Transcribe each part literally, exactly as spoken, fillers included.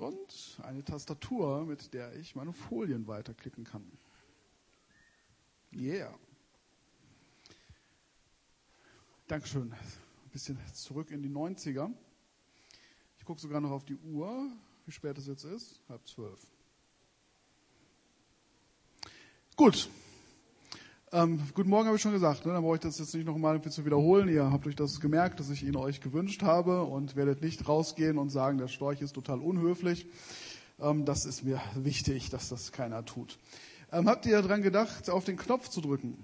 und eine Tastatur, mit der ich meine Folien weiterklicken kann. Yeah. Dankeschön. Ein bisschen zurück in die neunziger. Ich gucke sogar noch auf die Uhr, wie spät es jetzt ist. Halb zwölf. Gut. Ähm, guten Morgen habe ich schon gesagt, ne? Dann brauche ich das jetzt nicht nochmal zu wiederholen. Ihr habt euch das gemerkt, dass ich ihn euch gewünscht habe und werdet nicht rausgehen und sagen, der Storch ist total unhöflich. Ähm, das ist mir wichtig, dass das keiner tut. Ähm, habt ihr daran gedacht, auf den Knopf zu drücken?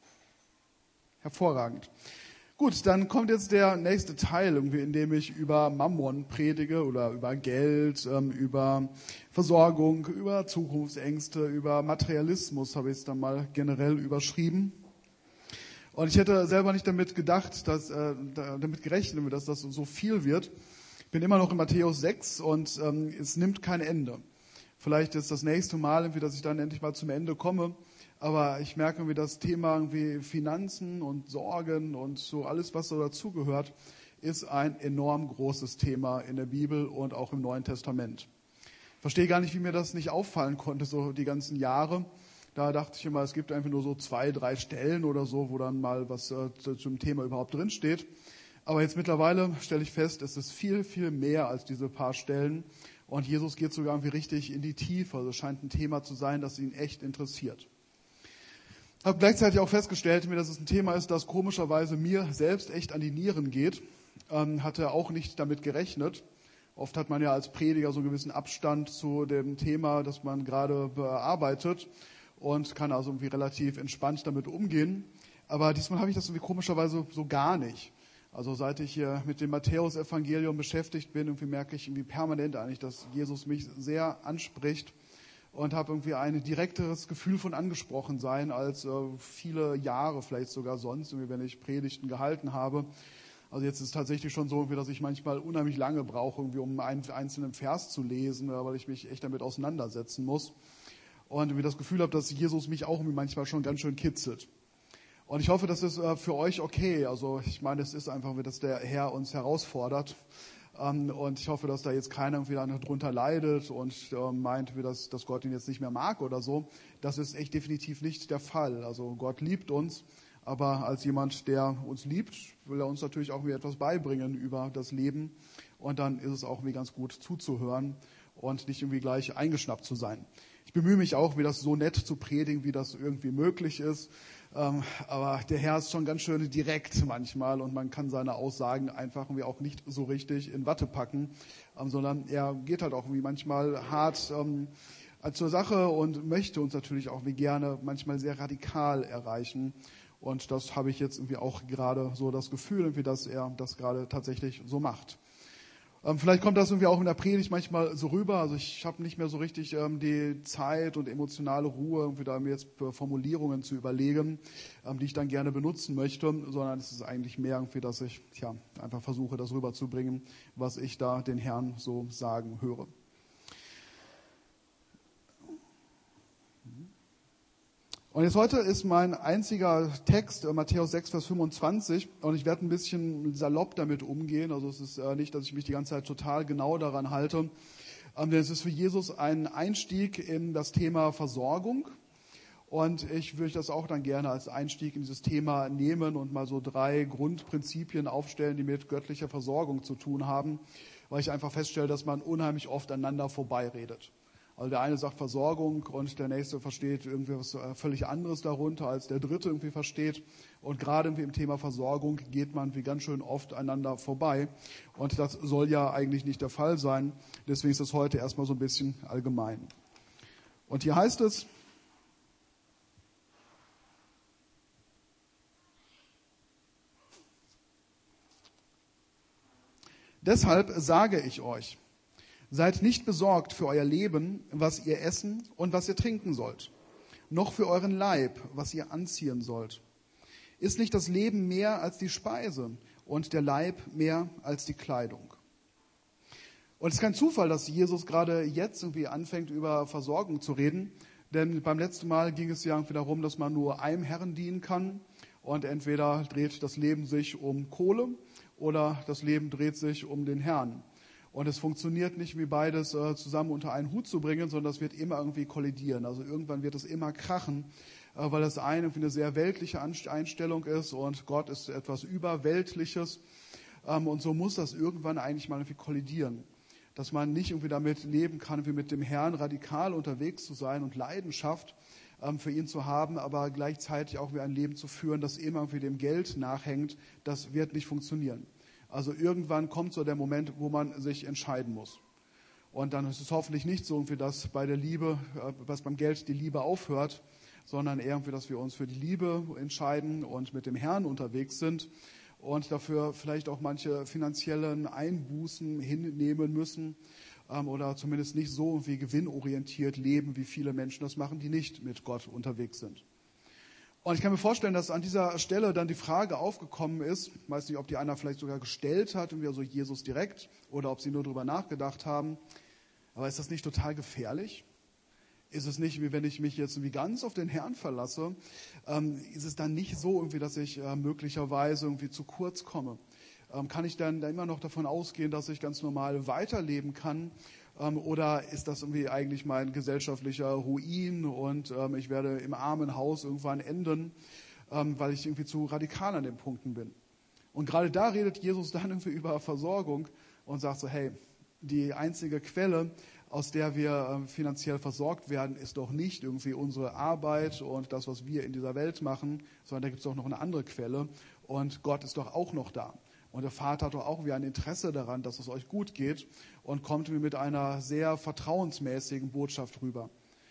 Hervorragend. Gut, dann kommt jetzt der nächste Teil, irgendwie, in dem ich über Mammon predige oder über Geld, ähm, über Versorgung, über Zukunftsängste, über Materialismus habe ich es dann mal generell überschrieben. Und ich hätte selber nicht damit gedacht, dass, äh, damit gerechnet, dass das so viel wird. Ich bin immer noch in Matthäus sechs und ähm, es nimmt kein Ende. Vielleicht ist das nächste Mal, irgendwie, dass ich dann endlich mal zum Ende komme. Aber ich merke irgendwie, das Thema irgendwie Finanzen und Sorgen und so alles, was so dazugehört, ist ein enorm großes Thema in der Bibel und auch im Neuen Testament. Ich verstehe gar nicht, wie mir das nicht auffallen konnte, so die ganzen Jahre. Da dachte ich immer, es gibt einfach nur so zwei, drei Stellen oder so, wo dann mal was äh, zum Thema überhaupt drinsteht. Aber jetzt mittlerweile stelle ich fest, es ist viel, viel mehr als diese paar Stellen. Und Jesus geht sogar irgendwie richtig in die Tiefe. Also es scheint ein Thema zu sein, das ihn echt interessiert. Ich habe gleichzeitig auch festgestellt, dass es ein Thema ist, das komischerweise mir selbst echt an die Nieren geht. Ähm, hatte auch nicht damit gerechnet. Oft hat man ja als Prediger so einen gewissen Abstand zu dem Thema, das man gerade bearbeitet und kann also irgendwie relativ entspannt damit umgehen. Aber diesmal habe ich das irgendwie komischerweise so gar nicht. Also seit ich hier mit dem Matthäus-Evangelium beschäftigt bin, irgendwie merke ich irgendwie permanent eigentlich, dass Jesus mich sehr anspricht. Und habe irgendwie ein direkteres Gefühl von angesprochen sein als äh, viele Jahre, vielleicht sogar sonst, wenn ich Predigten gehalten habe. Also jetzt ist es tatsächlich schon so, dass ich manchmal unheimlich lange brauche, irgendwie, um einen einzelnen Vers zu lesen, weil ich mich echt damit auseinandersetzen muss. Und irgendwie das Gefühl habe, dass Jesus mich auch irgendwie manchmal schon ganz schön kitzelt. Und ich hoffe, das ist äh, für euch okay. Also ich meine, es ist einfach, dass der Herr uns herausfordert. Und ich hoffe, dass da jetzt keiner irgendwie darunter leidet und meint, dass, dass Gott ihn jetzt nicht mehr mag oder so. Das ist echt definitiv nicht der Fall. Also Gott liebt uns, aber als jemand, der uns liebt, will er uns natürlich auch irgendwie etwas beibringen über das Leben. Und dann ist es auch irgendwie ganz gut zuzuhören und nicht irgendwie gleich eingeschnappt zu sein. Ich bemühe mich auch, wie das so nett zu predigen, wie das irgendwie möglich ist. Ähm, aber der Herr ist schon ganz schön direkt manchmal und man kann seine Aussagen einfach irgendwie auch nicht so richtig in Watte packen, ähm, sondern er geht halt auch irgendwie manchmal hart ähm, zur Sache und möchte uns natürlich auch wie gerne manchmal sehr radikal erreichen. Und das habe ich jetzt irgendwie auch gerade so das Gefühl, irgendwie, dass er das gerade tatsächlich so macht. Ähm, vielleicht kommt das irgendwie auch in der Predigt manchmal so rüber. Also ich habe nicht mehr so richtig ähm, die Zeit und emotionale Ruhe, irgendwie da mir jetzt Formulierungen zu überlegen, ähm, die ich dann gerne benutzen möchte, sondern es ist eigentlich mehr irgendwie, dass ich tja, einfach versuche, das rüberzubringen, was ich da den Herrn so sagen höre. Und jetzt heute ist mein einziger Text, äh, Matthäus sechs, Vers fünfundzwanzig, und ich werde ein bisschen salopp damit umgehen. Also es ist äh, nicht, dass ich mich die ganze Zeit total genau daran halte, ähm, denn es ist für Jesus ein Einstieg in das Thema Versorgung. Und ich würde das auch dann gerne als Einstieg in dieses Thema nehmen und mal so drei Grundprinzipien aufstellen, die mit göttlicher Versorgung zu tun haben, weil ich einfach feststelle, dass man unheimlich oft aneinander vorbeiredet. Also der eine sagt Versorgung und der nächste versteht irgendwie was völlig anderes darunter, als der dritte irgendwie versteht. Und gerade irgendwie im Thema Versorgung geht man wie ganz schön oft einander vorbei. Und das soll ja eigentlich nicht der Fall sein. Deswegen ist das heute erstmal so ein bisschen allgemein. Und hier heißt es, deshalb sage ich euch, seid nicht besorgt für euer Leben, was ihr essen und was ihr trinken sollt, noch für euren Leib, was ihr anziehen sollt. Ist nicht das Leben mehr als die Speise und der Leib mehr als die Kleidung? Und es ist kein Zufall, dass Jesus gerade jetzt irgendwie anfängt, über Versorgung zu reden, denn beim letzten Mal ging es ja irgendwie darum, dass man nur einem Herrn dienen kann und entweder dreht das Leben sich um Kohle oder das Leben dreht sich um den Herrn. Und es funktioniert nicht, wie beides äh, zusammen unter einen Hut zu bringen, sondern das wird immer irgendwie kollidieren. Also irgendwann wird es immer krachen, äh, weil das eine irgendwie eine sehr weltliche Einstellung ist und Gott ist etwas Überweltliches. Ähm, und so muss das irgendwann eigentlich mal irgendwie kollidieren. Dass man nicht irgendwie damit leben kann, wie mit dem Herrn radikal unterwegs zu sein und Leidenschaft ähm, für ihn zu haben, aber gleichzeitig auch wie ein Leben zu führen, das immer irgendwie dem Geld nachhängt. Das wird nicht funktionieren. Also irgendwann kommt so der Moment, wo man sich entscheiden muss. Und dann ist es hoffentlich nicht so, dass bei der Liebe, was beim Geld die Liebe aufhört, sondern eher, dass wir uns für die Liebe entscheiden und mit dem Herrn unterwegs sind und dafür vielleicht auch manche finanziellen Einbußen hinnehmen müssen ähm, oder zumindest nicht so irgendwie gewinnorientiert leben, wie viele Menschen das machen, die nicht mit Gott unterwegs sind. Und ich kann mir vorstellen, dass an dieser Stelle dann die Frage aufgekommen ist, ich weiß nicht, ob die einer vielleicht sogar gestellt hat, irgendwie also Jesus direkt, oder ob sie nur darüber nachgedacht haben, aber ist das nicht total gefährlich? Ist es nicht, wie wenn ich mich jetzt irgendwie ganz auf den Herrn verlasse, ähm, ist es dann nicht so irgendwie, dass ich äh, möglicherweise irgendwie zu kurz komme? Ähm, kann ich dann da immer noch davon ausgehen, dass ich ganz normal weiterleben kann? Ähm, oder ist das irgendwie eigentlich mein gesellschaftlicher Ruin und ähm, ich werde im armen Haus irgendwann enden, ähm, weil ich irgendwie zu radikal an den Punkten bin? Und gerade da redet Jesus dann irgendwie über Versorgung und sagt so, hey, die einzige Quelle, aus der wir äh, finanziell versorgt werden, ist doch nicht irgendwie unsere Arbeit und das, was wir in dieser Welt machen, sondern da gibt es doch noch eine andere Quelle und Gott ist doch auch noch da. Und der Vater hat doch auch wieder ein Interesse daran, dass es euch gut geht und kommt mir mit einer sehr vertrauensmäßigen Botschaft rüber.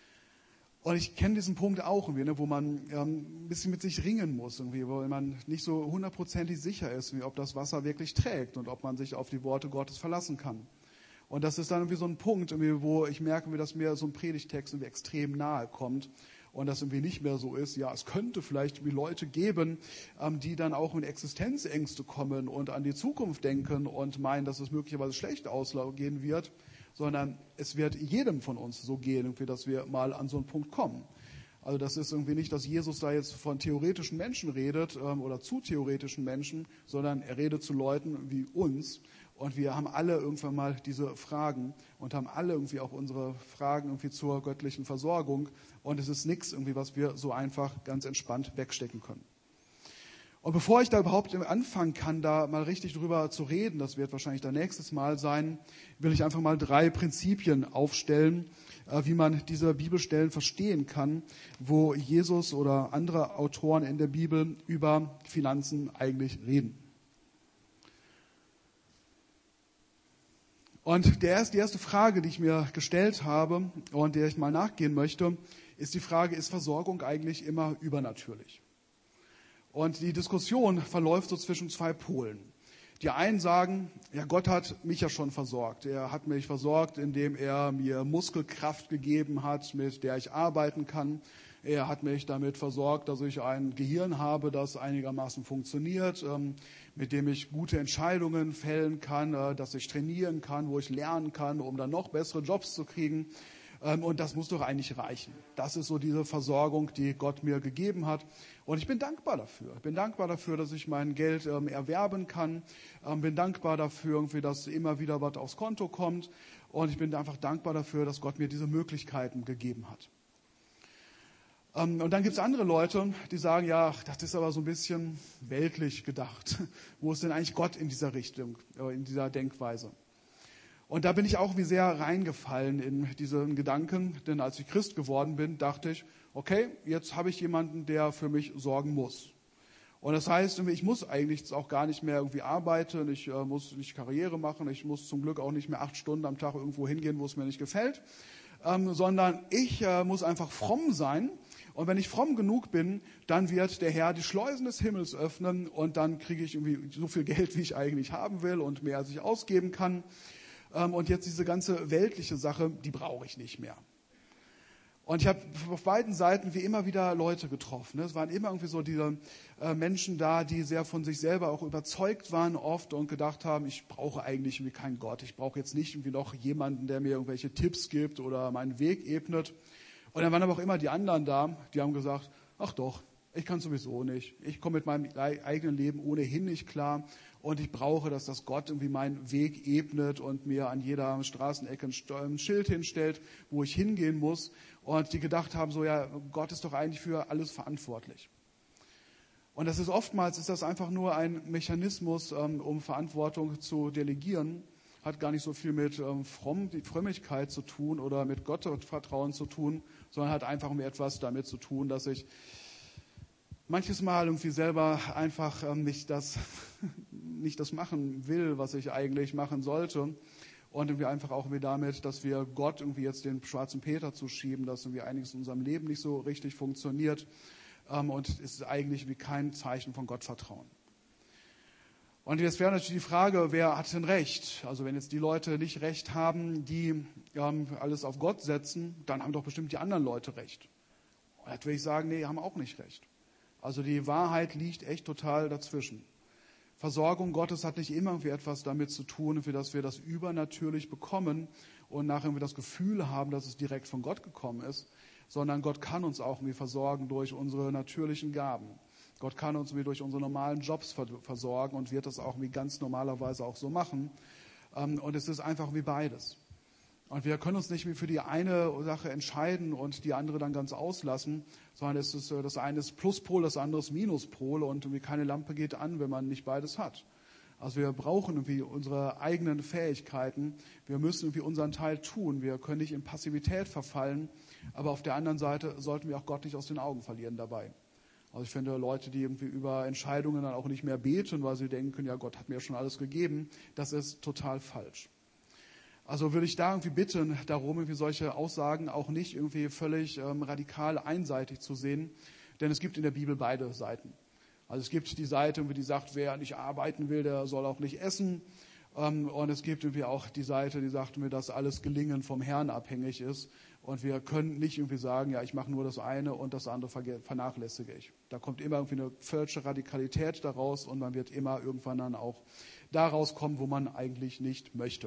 Und ich kenne diesen Punkt auch, irgendwie, ne, wo man ähm, ein bisschen mit sich ringen muss, irgendwie, wo man nicht so hundertprozentig sicher ist, wie, ob das Wasser wirklich trägt und ob man sich auf die Worte Gottes verlassen kann. Und das ist dann irgendwie so ein Punkt, irgendwie, wo ich merke, wie das mir so ein Predigtext irgendwie extrem nahe kommt. Und das irgendwie nicht mehr so ist, ja, es könnte vielleicht wie Leute geben, ähm, die dann auch in Existenzängste kommen und an die Zukunft denken und meinen, dass es möglicherweise schlecht ausgehen wird, sondern es wird jedem von uns so gehen, irgendwie, dass wir mal an so einen Punkt kommen. Also das ist irgendwie nicht, dass Jesus da jetzt von theoretischen Menschen redet ähm, oder zu theoretischen Menschen, sondern er redet zu Leuten wie uns. Und wir haben alle irgendwann mal diese Fragen und haben alle irgendwie auch unsere Fragen irgendwie zur göttlichen Versorgung. Und es ist nichts irgendwie, was wir so einfach ganz entspannt wegstecken können. Und bevor ich da überhaupt anfangen kann, da mal richtig drüber zu reden, das wird wahrscheinlich das nächstes Mal sein, will ich einfach mal drei Prinzipien aufstellen, wie man diese Bibelstellen verstehen kann, wo Jesus oder andere Autoren in der Bibel über Finanzen eigentlich reden. Und der erste, die erste Frage, die ich mir gestellt habe und der ich mal nachgehen möchte, ist die Frage, ist Versorgung eigentlich immer übernatürlich? Und die Diskussion verläuft so zwischen zwei Polen. Die einen sagen, ja, Gott hat mich ja schon versorgt. Er hat mich versorgt, indem er mir Muskelkraft gegeben hat, mit der ich arbeiten kann. Er hat mich damit versorgt, dass ich ein Gehirn habe, das einigermaßen funktioniert, ähm, mit dem ich gute Entscheidungen fällen kann, äh, dass ich trainieren kann, wo ich lernen kann, um dann noch bessere Jobs zu kriegen. Ähm, und das muss doch eigentlich reichen. Das ist so diese Versorgung, die Gott mir gegeben hat. Und ich bin dankbar dafür. Ich bin dankbar dafür, dass ich mein Geld ähm, erwerben kann. Ähm, bin dankbar dafür, irgendwie, dass immer wieder was aufs Konto kommt. Und ich bin einfach dankbar dafür, dass Gott mir diese Möglichkeiten gegeben hat. Und dann gibt es andere Leute, die sagen, ja, das ist aber so ein bisschen weltlich gedacht. Wo ist denn eigentlich Gott in dieser Richtung, in dieser Denkweise? Und da bin ich auch wie sehr reingefallen in diesen Gedanken, denn als ich Christ geworden bin, dachte ich, okay, jetzt habe ich jemanden, der für mich sorgen muss. Und das heißt, ich muss eigentlich auch gar nicht mehr irgendwie arbeiten, ich äh, muss nicht Karriere machen, ich muss zum Glück auch nicht mehr acht Stunden am Tag irgendwo hingehen, wo es mir nicht gefällt, ähm, sondern ich äh, muss einfach fromm sein. Und wenn ich fromm genug bin, dann wird der Herr die Schleusen des Himmels öffnen und dann kriege ich irgendwie so viel Geld, wie ich eigentlich haben will und mehr, als ich ausgeben kann. Ähm, und jetzt diese ganze weltliche Sache, die brauche ich nicht mehr. Und ich habe auf beiden Seiten wie immer wieder Leute getroffen. Es waren immer irgendwie so diese äh, Menschen da, die sehr von sich selber auch überzeugt waren oft und gedacht haben, ich brauche eigentlich irgendwie keinen Gott. Ich brauche jetzt nicht irgendwie noch jemanden, der mir irgendwelche Tipps gibt oder meinen Weg ebnet. Und dann waren aber auch immer die anderen da, die haben gesagt, ach doch, Ich kann sowieso nicht. Ich komme mit meinem eigenen Leben ohnehin nicht klar und ich brauche, dass das Gott irgendwie meinen Weg ebnet und mir an jeder Straßenecke ein Schild hinstellt, wo ich hingehen muss. Und die gedacht haben, so ja, Gott ist doch eigentlich für alles verantwortlich. Und das ist oftmals, ist das einfach nur ein Mechanismus, um Verantwortung zu delegieren. Hat gar nicht so viel mit ähm, Fromm, die Frömmigkeit zu tun oder mit Gottvertrauen zu tun, sondern hat einfach mit etwas damit zu tun, dass ich manches Mal irgendwie selber einfach ähm, nicht das, nicht das machen will, was ich eigentlich machen sollte. Und irgendwie einfach auch wieder damit, dass wir Gott irgendwie jetzt den schwarzen Peter zuschieben, dass irgendwie einiges in unserem Leben nicht so richtig funktioniert. Ähm, und es ist eigentlich wie kein Zeichen von Gottvertrauen. Und jetzt wäre natürlich die Frage, wer hat denn Recht? Also wenn jetzt die Leute nicht Recht haben, die ähm, alles auf Gott setzen, dann haben doch bestimmt die anderen Leute Recht. Und jetzt würde ich sagen, nee, haben auch nicht Recht. Also die Wahrheit liegt echt total dazwischen. Versorgung Gottes hat nicht immer irgendwie etwas damit zu tun, für dass wir das übernatürlich bekommen und nachher irgendwie das Gefühl haben, dass es direkt von Gott gekommen ist, sondern Gott kann uns auch irgendwie versorgen durch unsere natürlichen Gaben. Gott kann uns wie durch unsere normalen Jobs versorgen und wird das auch wie ganz normalerweise auch so machen. Und es ist einfach wie beides. Und wir können uns nicht mehr für die eine Sache entscheiden und die andere dann ganz auslassen, sondern es ist, das eine ist Pluspol, das andere ist Minuspol und irgendwie keine Lampe geht an, wenn man nicht beides hat. Also wir brauchen irgendwie unsere eigenen Fähigkeiten. Wir müssen irgendwie unseren Teil tun. Wir können nicht in Passivität verfallen, aber auf der anderen Seite sollten wir auch Gott nicht aus den Augen verlieren dabei. Also ich finde, Leute, die irgendwie über Entscheidungen dann auch nicht mehr beten, weil sie denken, ja, Gott hat mir schon alles gegeben, das ist total falsch. Also würde ich da irgendwie bitten, darum irgendwie solche Aussagen auch nicht irgendwie völlig ähm, radikal einseitig zu sehen, denn es gibt in der Bibel beide Seiten. Also es gibt die Seite, die sagt, wer nicht arbeiten will, der soll auch nicht essen. Ähm, und es gibt irgendwie auch die Seite, die sagt mir, dass alles Gelingen vom Herrn abhängig ist. Und wir können nicht irgendwie sagen, ja, ich mache nur das eine und das andere vernachlässige ich. Da kommt immer irgendwie eine falsche Radikalität daraus und man wird immer irgendwann dann auch daraus kommen, wo man eigentlich nicht möchte.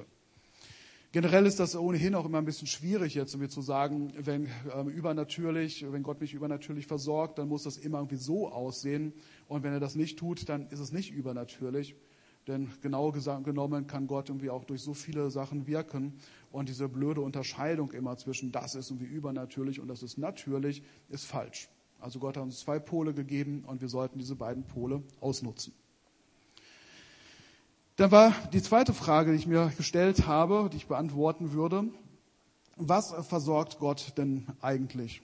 Generell ist das ohnehin auch immer ein bisschen schwierig jetzt, irgendwie zu sagen, wenn ähm, übernatürlich, wenn Gott mich übernatürlich versorgt, dann muss das immer irgendwie so aussehen. Und wenn er das nicht tut, dann ist es nicht übernatürlich. Denn genau genommen kann Gott irgendwie auch durch so viele Sachen wirken. Und diese blöde Unterscheidung immer zwischen das ist irgendwie übernatürlich und das ist natürlich, ist falsch. Also Gott hat uns zwei Pole gegeben und wir sollten diese beiden Pole ausnutzen. Dann war die zweite Frage, die ich mir gestellt habe, die ich beantworten würde. Was versorgt Gott denn eigentlich?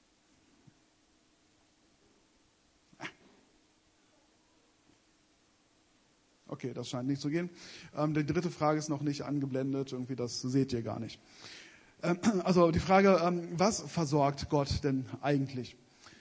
Okay, das scheint nicht zu gehen. Ähm, die dritte Frage ist noch nicht angeblendet, irgendwie das seht ihr gar nicht. Ähm, also die Frage, ähm, was versorgt Gott denn eigentlich?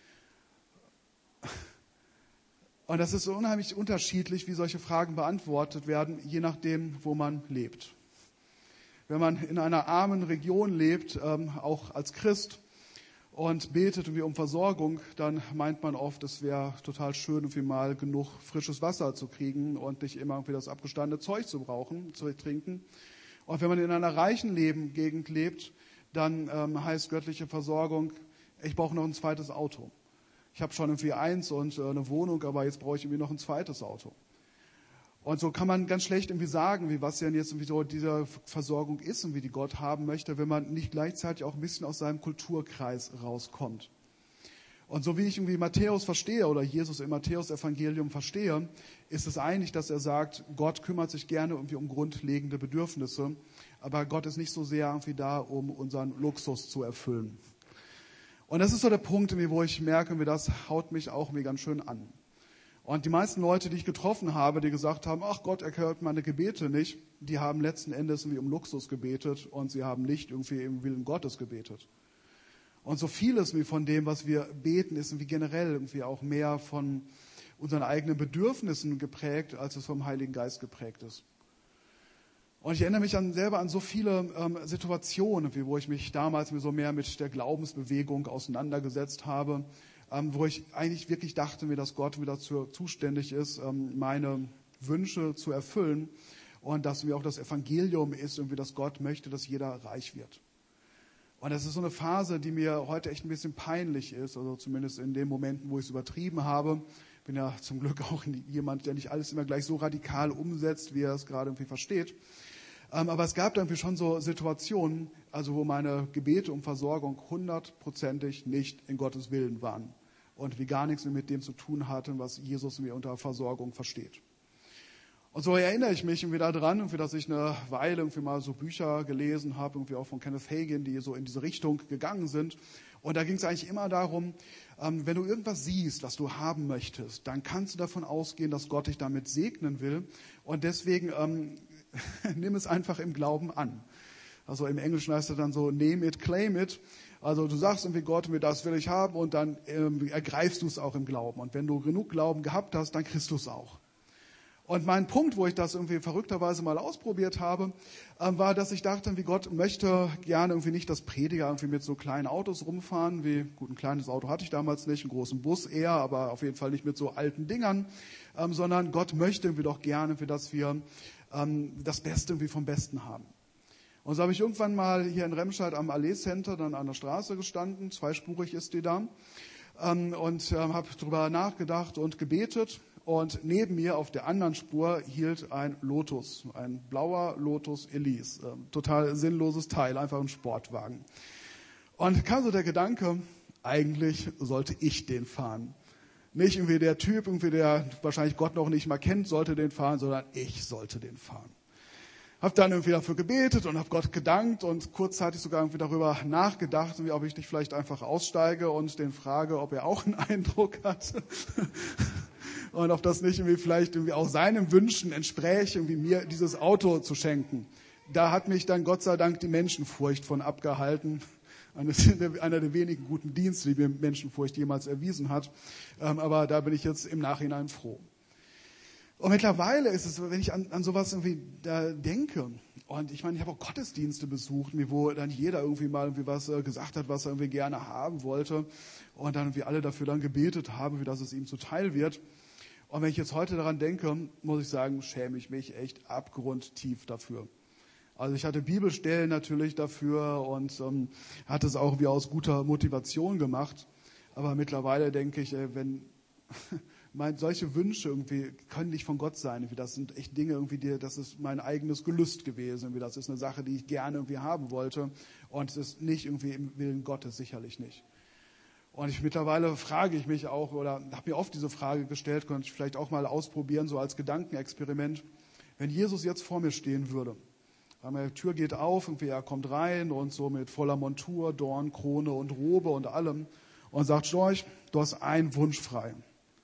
Und das ist so unheimlich unterschiedlich, wie solche Fragen beantwortet werden, je nachdem, wo man lebt. Wenn man in einer armen Region lebt, ähm, auch als Christ, und betet irgendwie um Versorgung, dann meint man oft, es wäre total schön, irgendwie mal genug frisches Wasser zu kriegen und nicht immer irgendwie das abgestandene Zeug zu brauchen, zu trinken. Und wenn man in einer reichen Leben, Gegend lebt, dann ähm, heißt göttliche Versorgung, ich brauche noch ein zweites Auto. Ich habe schon irgendwie eins und äh, eine Wohnung, aber jetzt brauche ich irgendwie noch ein zweites Auto. Und so kann man ganz schlecht irgendwie sagen, wie was denn jetzt irgendwie so diese Versorgung ist und wie die Gott haben möchte, wenn man nicht gleichzeitig auch ein bisschen aus seinem Kulturkreis rauskommt. Und so wie ich irgendwie Matthäus verstehe oder Jesus im Matthäus-Evangelium verstehe, ist es eigentlich, dass er sagt, Gott kümmert sich gerne irgendwie um grundlegende Bedürfnisse, aber Gott ist nicht so sehr irgendwie da, um unseren Luxus zu erfüllen. Und das ist so der Punkt, wo ich merke, das haut mich auch mir ganz schön an. Und die meisten Leute, die ich getroffen habe, die gesagt haben, ach Gott, er hört meine Gebete nicht, die haben letzten Endes irgendwie um Luxus gebetet und sie haben nicht irgendwie im Willen Gottes gebetet. Und so vieles wie von dem, was wir beten, ist irgendwie generell irgendwie auch mehr von unseren eigenen Bedürfnissen geprägt, als es vom Heiligen Geist geprägt ist. Und ich erinnere mich an, selber an so viele ähm, Situationen, wie, wo ich mich damals so mehr mit der Glaubensbewegung auseinandergesetzt habe, ähm, wo ich eigentlich wirklich dachte mir, dass Gott mir dazu zuständig ist, ähm, meine Wünsche zu erfüllen und dass mir auch das Evangelium ist, irgendwie, dass Gott möchte, dass jeder reich wird. Und das ist so eine Phase, die mir heute echt ein bisschen peinlich ist, also zumindest in den Momenten, wo ich es übertrieben habe. Ich bin ja zum Glück auch jemand, der nicht alles immer gleich so radikal umsetzt, wie er es gerade irgendwie versteht. Aber es gab da irgendwie schon so Situationen, also wo meine Gebete um Versorgung hundertprozentig nicht in Gottes Willen waren und wie gar nichts mehr mit dem zu tun hatten, was Jesus mir unter Versorgung versteht. Und so erinnere ich mich irgendwie daran, irgendwie, dass ich eine Weile irgendwie mal so Bücher gelesen habe, irgendwie auch von Kenneth Hagin, die so in diese Richtung gegangen sind. Und da ging es eigentlich immer darum, ähm, wenn du irgendwas siehst, was du haben möchtest, dann kannst du davon ausgehen, dass Gott dich damit segnen will. Und deswegen ähm, nimm es einfach im Glauben an. Also im Englischen heißt es dann so, name it, claim it. Also du sagst irgendwie Gott, mir das will ich haben und dann ähm, ergreifst du es auch im Glauben. Und wenn du genug Glauben gehabt hast, dann kriegst du es auch. Und mein Punkt, wo ich das irgendwie verrückterweise mal ausprobiert habe, äh, war, dass ich dachte, wie Gott möchte gerne irgendwie nicht, dass Prediger irgendwie mit so kleinen Autos rumfahren, wie, gut, ein kleines Auto hatte ich damals nicht, einen großen Bus eher, aber auf jeden Fall nicht mit so alten Dingern, ähm, sondern Gott möchte irgendwie doch gerne, für dass wir ähm, das Beste irgendwie vom Besten haben. Und so habe ich irgendwann mal hier in Remscheid am Allee Center dann an der Straße gestanden, zweispurig ist die da, ähm, und ähm, habe drüber nachgedacht und gebetet. Und neben mir auf der anderen Spur hielt ein Lotus, ein blauer Lotus Elise. Ähm, total sinnloses Teil, einfach ein Sportwagen. Und kam so der Gedanke, eigentlich sollte ich den fahren. Nicht irgendwie der Typ, irgendwie der wahrscheinlich Gott noch nicht mal kennt, sollte den fahren, sondern ich sollte den fahren. Habe dann irgendwie dafür gebetet und habe Gott gedankt und kurzzeitig sogar irgendwie darüber nachgedacht, ob ich nicht vielleicht einfach aussteige und den frage, ob er auch einen Eindruck hat. Und ob das nicht irgendwie vielleicht irgendwie auch seinen Wünschen entspräche, irgendwie mir dieses Auto zu schenken. Da hat mich dann Gott sei Dank die Menschenfurcht von abgehalten. Einer der wenigen guten Dienste, die mir Menschenfurcht jemals erwiesen hat. Aber da bin ich jetzt im Nachhinein froh. Und mittlerweile ist es, wenn ich an, an sowas irgendwie da denke, und ich meine, ich habe auch Gottesdienste besucht, wo dann jeder irgendwie mal irgendwie was gesagt hat, was er irgendwie gerne haben wollte. Und dann irgendwie alle dafür dann gebetet haben, wie dass es ihm zuteil wird. Und wenn ich jetzt heute daran denke, muss ich sagen, schäme ich mich echt abgrundtief dafür. Also ich hatte Bibelstellen natürlich dafür und ähm, hatte es auch wie aus guter Motivation gemacht. Aber mittlerweile denke ich, ey, wenn mein, solche Wünsche irgendwie können nicht von Gott sein. Irgendwie das sind echt Dinge, irgendwie, die, das ist mein eigenes Gelüst gewesen. Irgendwie das ist eine Sache, die ich gerne irgendwie haben wollte. Und es ist nicht irgendwie im Willen Gottes, sicherlich nicht. Und ich mittlerweile frage ich mich auch, oder habe mir oft diese Frage gestellt, könnte ich vielleicht auch mal ausprobieren, so als Gedankenexperiment. Wenn Jesus jetzt vor mir stehen würde, die Tür geht auf, irgendwie er kommt rein und so mit voller Montur, Dorn, Krone und Robe und allem und sagt, Storch, du hast einen Wunsch frei.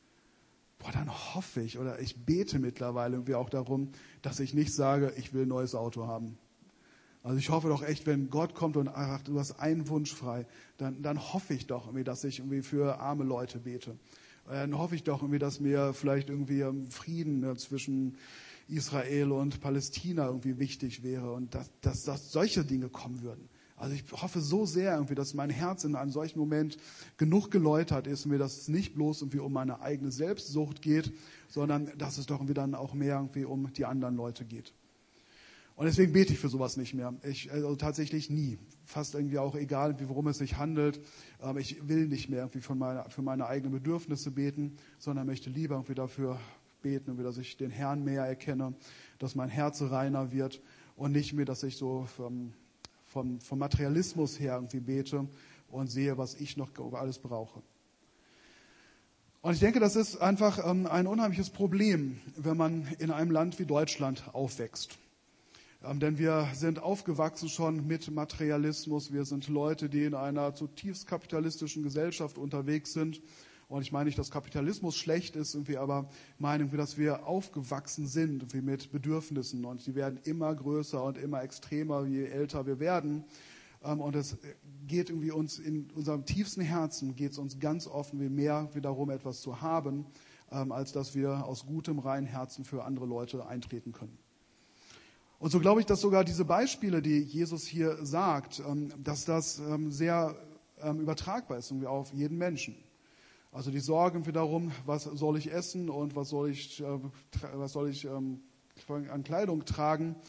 Boah, dann hoffe ich oder ich bete mittlerweile irgendwie auch darum, dass ich nicht sage, ich will ein neues Auto haben. Also ich hoffe doch echt, wenn Gott kommt und sagt, du hast einen Wunsch frei, dann, dann hoffe ich doch irgendwie, dass ich irgendwie für arme Leute bete. Dann hoffe ich doch irgendwie, dass mir vielleicht irgendwie Frieden zwischen Israel und Palästina irgendwie wichtig wäre und dass, dass, dass solche Dinge kommen würden. Also ich hoffe so sehr irgendwie, dass mein Herz in einem solchen Moment genug geläutert ist, mir, dass es nicht bloß irgendwie um meine eigene Selbstsucht geht, sondern dass es doch irgendwie dann auch mehr irgendwie um die anderen Leute geht. Und deswegen bete ich für sowas nicht mehr. Ich, also tatsächlich nie. Fast irgendwie auch egal, worum es sich handelt. Aber ich will nicht mehr irgendwie von meiner, für meine eigenen Bedürfnisse beten, sondern möchte lieber irgendwie dafür beten, irgendwie, dass ich den Herrn mehr erkenne, dass mein Herz reiner wird und nicht mehr, dass ich so vom, vom, vom Materialismus her irgendwie bete und sehe, was ich noch alles brauche. Und ich denke, das ist einfach ähm, ein unheimliches Problem, wenn man in einem Land wie Deutschland aufwächst. Ähm, denn wir sind aufgewachsen schon mit Materialismus. Wir sind Leute, die in einer zutiefst kapitalistischen Gesellschaft unterwegs sind. Und ich meine nicht, dass Kapitalismus schlecht ist, irgendwie, aber meine, dass wir aufgewachsen sind irgendwie mit Bedürfnissen. Und die werden immer größer und immer extremer, je älter wir werden. Ähm, und es geht irgendwie uns in unserem tiefsten Herzen, geht es uns ganz offen wie mehr wie darum, etwas zu haben, ähm, als dass wir aus gutem, reinen Herzen für andere Leute eintreten können. Und so glaube ich, dass sogar diese Beispiele, die Jesus hier sagt, dass das sehr übertragbar ist irgendwie auf jeden Menschen. Also die Sorgen darum, was soll ich essen und was soll ich, was soll ich an Kleidung tragen,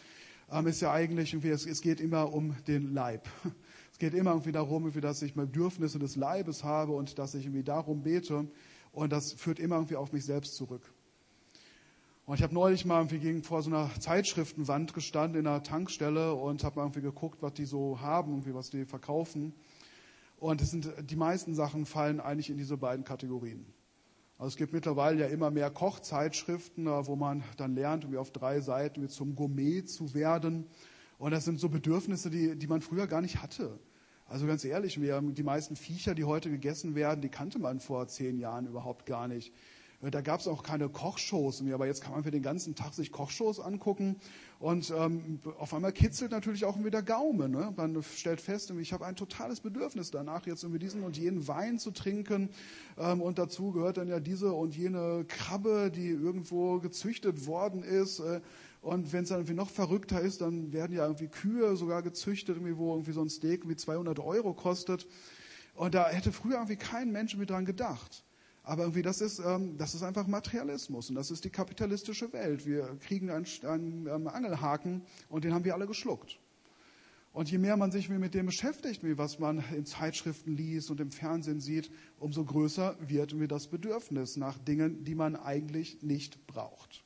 ähm, ist ja eigentlich irgendwie, es, es geht immer um den Leib. Es geht immer irgendwie darum, irgendwie, dass ich Bedürfnisse des Leibes habe und dass ich irgendwie darum bete. Und das führt immer irgendwie auf mich selbst zurück. Und ich habe neulich mal irgendwie gegen vor so einer Zeitschriftenwand gestanden in einer Tankstelle und habe mal irgendwie geguckt, was die so haben, irgendwie was die verkaufen. Und es sind, die meisten Sachen fallen eigentlich in diese beiden Kategorien. Also es gibt mittlerweile ja immer mehr Kochzeitschriften, wo man dann lernt, irgendwie auf drei Seiten zum Gourmet zu werden. Und das sind so Bedürfnisse, die, die man früher gar nicht hatte. Also ganz ehrlich, wir, die meisten Viecher, die heute gegessen werden, die kannte man vor zehn Jahren überhaupt gar nicht. Da gab es auch keine Kochshows mehr, aber jetzt kann man für den ganzen Tag sich Kochshows angucken und ähm, auf einmal kitzelt natürlich auch wieder Gaumen. Ne? Man stellt fest, ich habe ein totales Bedürfnis danach, jetzt irgendwie diesen und jenen Wein zu trinken ähm, und dazu gehört dann ja diese und jene Krabbe, die irgendwo gezüchtet worden ist. Äh, und wenn es dann irgendwie noch verrückter ist, dann werden ja irgendwie Kühe sogar gezüchtet, irgendwie, wo irgendwie so ein Steak wie zweihundert Euro kostet. Und da hätte früher irgendwie kein Mensch mit dran gedacht. Aber irgendwie das ist, ähm, das ist einfach Materialismus und das ist die kapitalistische Welt. Wir kriegen einen, einen ähm, Angelhaken und den haben wir alle geschluckt. Und je mehr man sich mit dem beschäftigt, wie was man in Zeitschriften liest und im Fernsehen sieht, umso größer wird mir das Bedürfnis nach Dingen, die man eigentlich nicht braucht.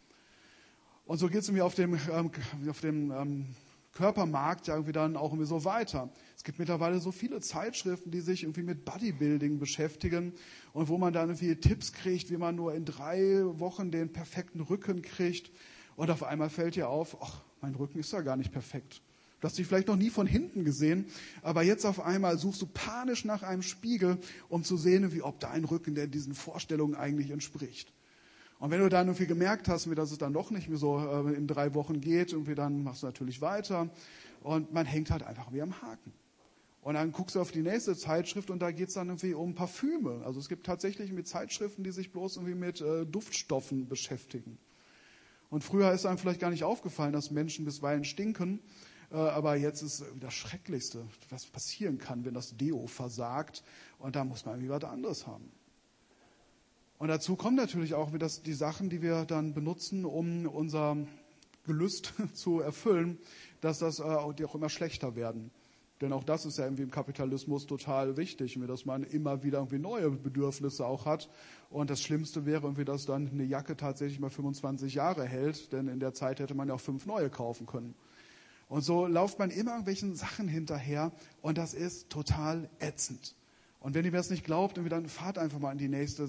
Und so geht es mir auf dem, ähm, auf dem ähm, Körpermarkt ja irgendwie dann auch irgendwie so weiter. Es gibt mittlerweile so viele Zeitschriften, die sich irgendwie mit Bodybuilding beschäftigen und wo man dann irgendwie Tipps kriegt, wie man nur in drei Wochen den perfekten Rücken kriegt. Und auf einmal fällt dir auf, ach, mein Rücken ist ja gar nicht perfekt. Du hast dich vielleicht noch nie von hinten gesehen, aber jetzt auf einmal suchst du panisch nach einem Spiegel, um zu sehen, wie ob dein Rücken der diesen Vorstellungen eigentlich entspricht. Und wenn du dann irgendwie gemerkt hast, wie dass es dann doch nicht mehr so äh, in drei Wochen geht, irgendwie dann machst du natürlich weiter und man hängt halt einfach wie am Haken. Und dann guckst du auf die nächste Zeitschrift und da geht es dann irgendwie um Parfüme. Also es gibt tatsächlich mit Zeitschriften, die sich bloß irgendwie mit äh, Duftstoffen beschäftigen. Und früher ist einem vielleicht gar nicht aufgefallen, dass Menschen bisweilen stinken, äh, aber jetzt ist das Schrecklichste, was passieren kann, wenn das Deo versagt und da muss man irgendwie was anderes haben. Und dazu kommen natürlich auch wieder die Sachen, die wir dann benutzen, um unser Gelüst zu erfüllen, dass das äh, die auch immer schlechter werden. Denn auch das ist ja irgendwie im Kapitalismus total wichtig, dass man immer wieder irgendwie neue Bedürfnisse auch hat. Und das Schlimmste wäre irgendwie, dass dann eine Jacke tatsächlich mal fünfundzwanzig Jahre hält, denn in der Zeit hätte man ja auch fünf neue kaufen können. Und so läuft man immer irgendwelchen Sachen hinterher und das ist total ätzend. Und wenn ihr mir das nicht glaubt, dann fahrt einfach mal in die nächste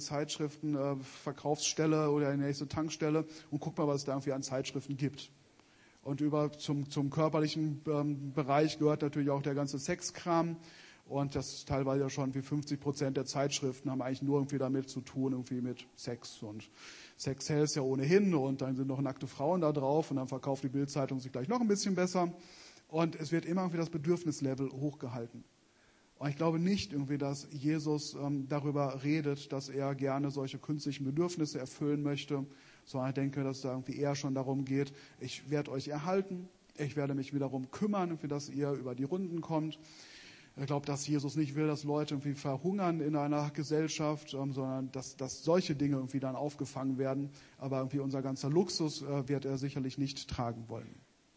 Zeitschriftenverkaufsstelle oder in die nächste Tankstelle und guckt mal, was es da irgendwie an Zeitschriften gibt. Und über zum, zum körperlichen ähm, Bereich gehört natürlich auch der ganze Sexkram. Und das ist teilweise ja schon wie fünfzig Prozent der Zeitschriften haben eigentlich nur irgendwie damit zu tun, irgendwie mit Sex. Und Sex sells ja ohnehin und dann sind noch nackte Frauen da drauf und dann verkauft die Bild-Zeitung sich gleich noch ein bisschen besser. Und es wird immer irgendwie das Bedürfnislevel hochgehalten. Und ich glaube nicht irgendwie, dass Jesus ähm, darüber redet, dass er gerne solche künstlichen Bedürfnisse erfüllen möchte, sondern ich denke, dass es da irgendwie eher schon darum geht, ich werde euch erhalten, ich werde mich wiederum kümmern, für dass ihr über die Runden kommt. Ich glaube, dass Jesus nicht will, dass Leute irgendwie verhungern in einer Gesellschaft, ähm, sondern dass, dass solche Dinge irgendwie dann aufgefangen werden. Aber irgendwie unser ganzer Luxus äh, wird er sicherlich nicht tragen wollen.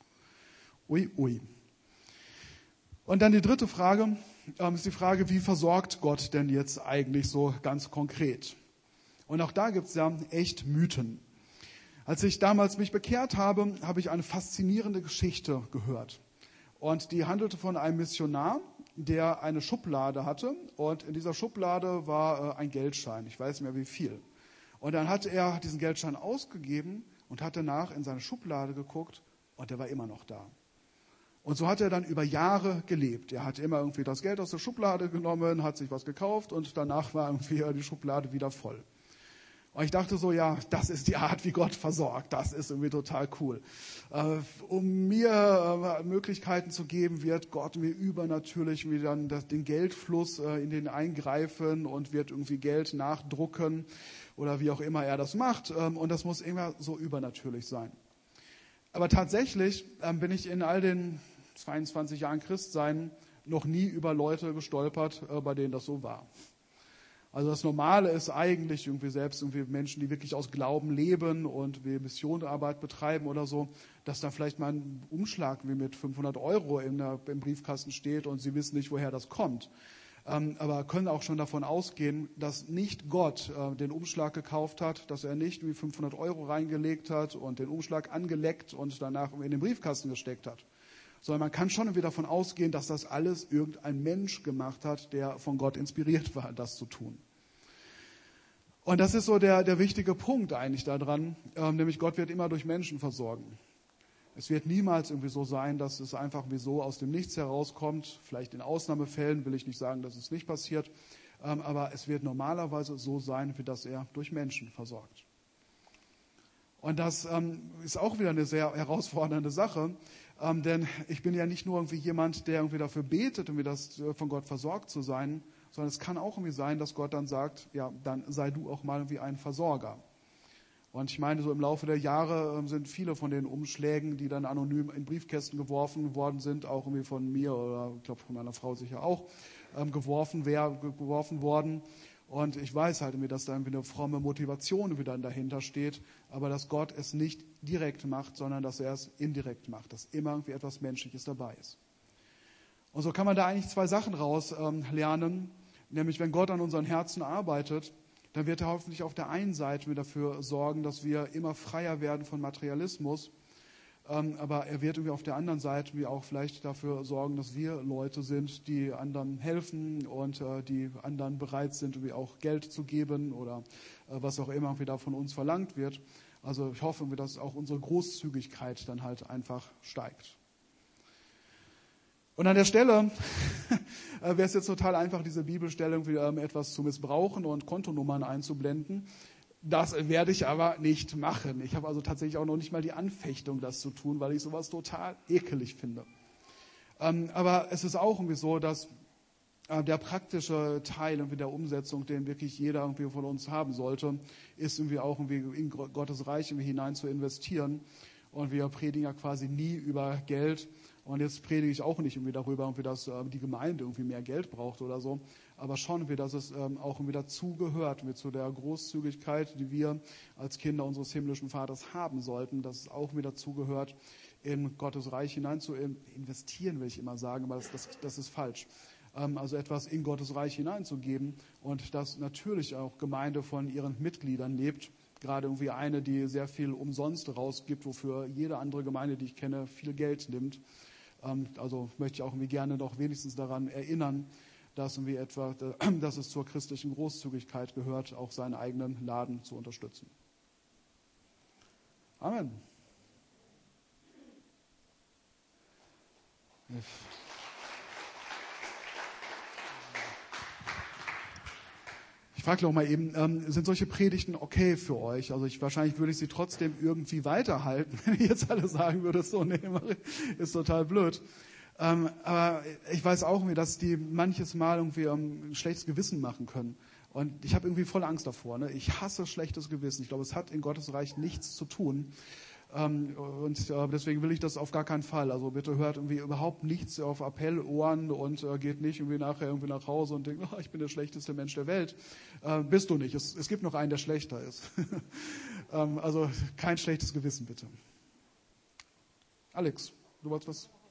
Ui, ui. Und dann die dritte Frage ähm, ist die Frage, wie versorgt Gott denn jetzt eigentlich so ganz konkret? Und auch da gibt es ja echt Mythen. Als ich damals mich bekehrt habe, habe ich eine faszinierende Geschichte gehört. Und die handelte von einem Missionar, der eine Schublade hatte. Und in dieser Schublade war äh, ein Geldschein, ich weiß nicht mehr wie viel. Und dann hat er diesen Geldschein ausgegeben und hat danach in seine Schublade geguckt und der war immer noch da. Und so hat er dann über Jahre gelebt. Er hat immer irgendwie das Geld aus der Schublade genommen, hat sich was gekauft und danach war irgendwie die Schublade wieder voll. Und ich dachte so, ja, das ist die Art, wie Gott versorgt. Das ist irgendwie total cool. Äh, um mir äh, Möglichkeiten zu geben, wird Gott mir übernatürlich wie dann das, den Geldfluss äh, in den eingreifen und wird irgendwie Geld nachdrucken oder wie auch immer er das macht. Ähm, und das muss immer so übernatürlich sein. Aber tatsächlich ähm, bin ich in all den zweiundzwanzig Jahren Christsein noch nie über Leute gestolpert, äh, bei denen das so war. Also das Normale ist eigentlich irgendwie selbst irgendwie Menschen, die wirklich aus Glauben leben und wie Missionarbeit betreiben oder so, dass da vielleicht mal ein Umschlag wie mit fünfhundert Euro in der, im Briefkasten steht und sie wissen nicht, woher das kommt. Ähm, aber können auch schon davon ausgehen, dass nicht Gott äh, den Umschlag gekauft hat, dass er nicht wie fünfhundert Euro reingelegt hat und den Umschlag angeleckt und danach in den Briefkasten gesteckt hat. Sondern man kann schon irgendwie davon ausgehen, dass das alles irgendein Mensch gemacht hat, der von Gott inspiriert war, das zu tun. Und das ist so der, der wichtige Punkt eigentlich daran, ähm, nämlich Gott wird immer durch Menschen versorgen. Es wird niemals irgendwie so sein, dass es einfach irgendwie so aus dem Nichts herauskommt. Vielleicht in Ausnahmefällen will ich nicht sagen, dass es nicht passiert, ähm, aber es wird normalerweise so sein, wie dass er durch Menschen versorgt. Und das ähm, ist auch wieder eine sehr herausfordernde Sache, ähm, denn ich bin ja nicht nur irgendwie jemand, der irgendwie dafür betet, irgendwie das äh, von Gott versorgt zu sein, sondern es kann auch irgendwie sein, dass Gott dann sagt, ja, dann sei du auch mal irgendwie ein Versorger. Und ich meine, so im Laufe der Jahre ähm, sind viele von den Umschlägen, die dann anonym in Briefkästen geworfen worden sind, auch irgendwie von mir oder ich glaube von meiner Frau sicher auch, ähm, geworfen, wär, geworfen worden. Und ich weiß halt irgendwie, dass da irgendwie eine fromme Motivation wieder dahinter steht, aber dass Gott es nicht direkt macht, sondern dass er es indirekt macht, dass immer irgendwie etwas Menschliches dabei ist. Und so kann man da eigentlich zwei Sachen raus ähm, lernen, nämlich wenn Gott an unseren Herzen arbeitet, dann wird er hoffentlich auf der einen Seite dafür sorgen, dass wir immer freier werden von Materialismus, ähm, aber er wird irgendwie auf der anderen Seite wie auch vielleicht dafür sorgen, dass wir Leute sind, die anderen helfen und äh, die anderen bereit sind, irgendwie auch Geld zu geben oder äh, was auch immer wieder von uns verlangt wird. Also ich hoffe, dass auch unsere Großzügigkeit dann halt einfach steigt. Und an der Stelle wäre es jetzt total einfach, diese Bibelstelle irgendwie ähm, etwas zu missbrauchen und Kontonummern einzublenden. Das werde ich aber nicht machen. Ich habe also tatsächlich auch noch nicht mal die Anfechtung, das zu tun, weil ich sowas total ekelig finde. Ähm, aber es ist auch irgendwie so, dass äh, der praktische Teil irgendwie der Umsetzung, den wirklich jeder irgendwie von uns haben sollte, ist irgendwie auch irgendwie in Gottes Reich irgendwie hinein zu investieren. Und wir predigen ja quasi nie über Geld. Und jetzt predige ich auch nicht irgendwie darüber, irgendwie, dass äh, die Gemeinde irgendwie mehr Geld braucht oder so. Aber schon irgendwie, dass es ähm, auch irgendwie dazugehört, mit zu der Großzügigkeit, die wir als Kinder unseres himmlischen Vaters haben sollten, dass es auch wieder dazugehört, in Gottes Reich hinein zu investieren, will ich immer sagen, aber das, das, das ist falsch. Ähm, also etwas in Gottes Reich hineinzugeben und dass natürlich auch Gemeinde von ihren Mitgliedern lebt. Gerade irgendwie eine, die sehr viel umsonst rausgibt, wofür jede andere Gemeinde, die ich kenne, viel Geld nimmt. Ähm, also möchte ich auch irgendwie gerne noch wenigstens daran erinnern, dass irgendwie etwa, dass es zur christlichen Großzügigkeit gehört, auch seinen eigenen Laden zu unterstützen. Amen. Ich frage noch mal eben, ähm, sind solche Predigten okay für euch? Also ich, wahrscheinlich würde ich sie trotzdem irgendwie weiterhalten, wenn ich jetzt alle sagen würde, so, nee, ist total blöd. Ähm, aber ich weiß auch irgendwie, dass die manches Mal irgendwie ähm, ein schlechtes Gewissen machen können. Und ich habe irgendwie voll Angst davor. Ne? Ich hasse schlechtes Gewissen. Ich glaube, es hat in Gottes Reich nichts zu tun. Ähm, und äh, deswegen will ich das auf gar keinen Fall. Also bitte hört irgendwie überhaupt nichts auf Appellohren und äh, geht nicht irgendwie nachher irgendwie nach Hause und denkt, oh, ich bin der schlechteste Mensch der Welt. Äh, bist du nicht. Es, es gibt noch einen, der schlechter ist. ähm, also kein schlechtes Gewissen, bitte. Alex, du wolltest was?